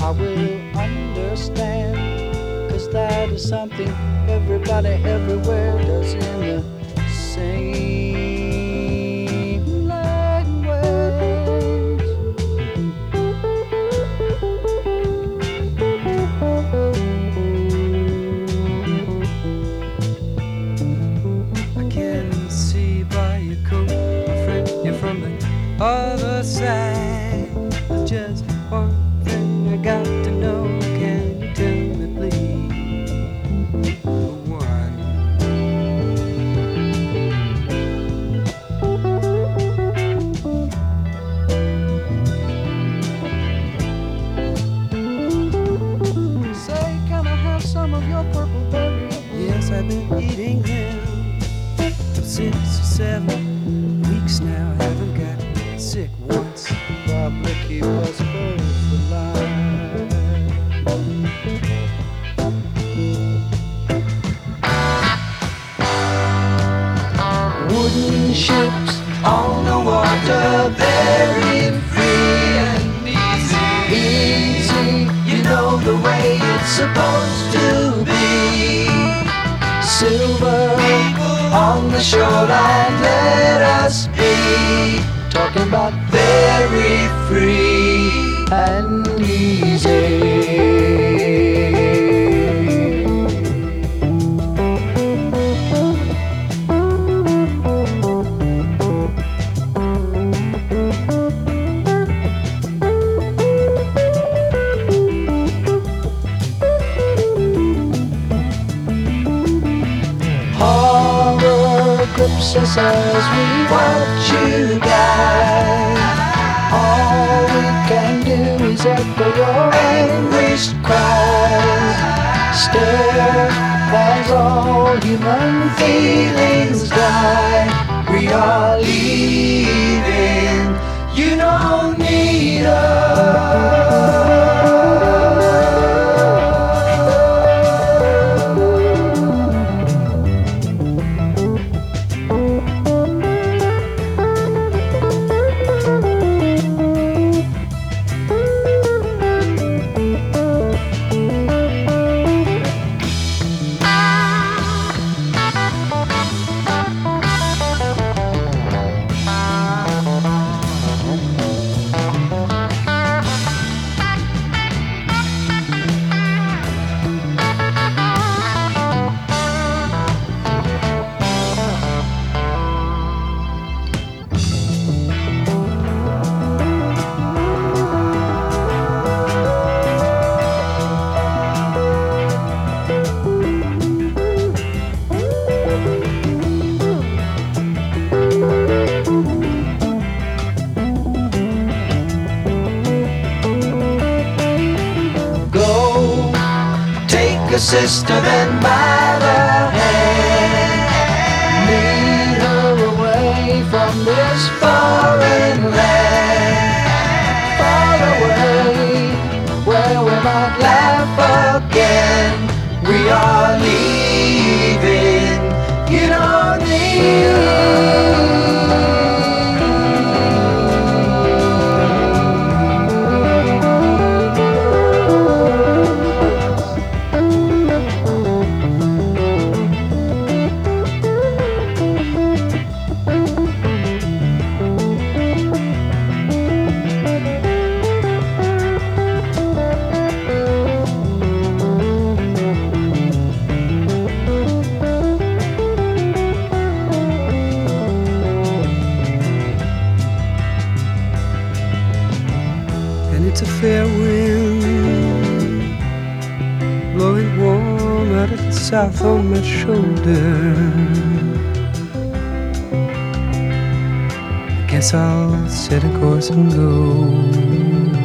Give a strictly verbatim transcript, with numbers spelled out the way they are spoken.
I will understand, 'cause that is something everybody everywhere does in the same language. I can see by your coat, my friend, you're from the other side. There's just one thing I got to know. Can you tell me, please? One. Say, can I have some of your purple berries? Yes, I've been eating them for six or seven weeks now. I haven't got sick once. Probably keep us both alive. Wooden ships on the water, very free and easy. Easy, you know the way it's supposed to be. Silver on the shoreline, let us be. Talking about very free and easy. Horror grips us as we watch you die. All we can do is echo your anguished cries. Stare as all human feelings die. We are leaving, you don't need us. A sister then by the hand, lead her away from this foreign land, far away where we might laugh again. We are leaving, you don't need It's a fair wind blowing warm out of the south on my shoulder. I guess I'll set a course and go.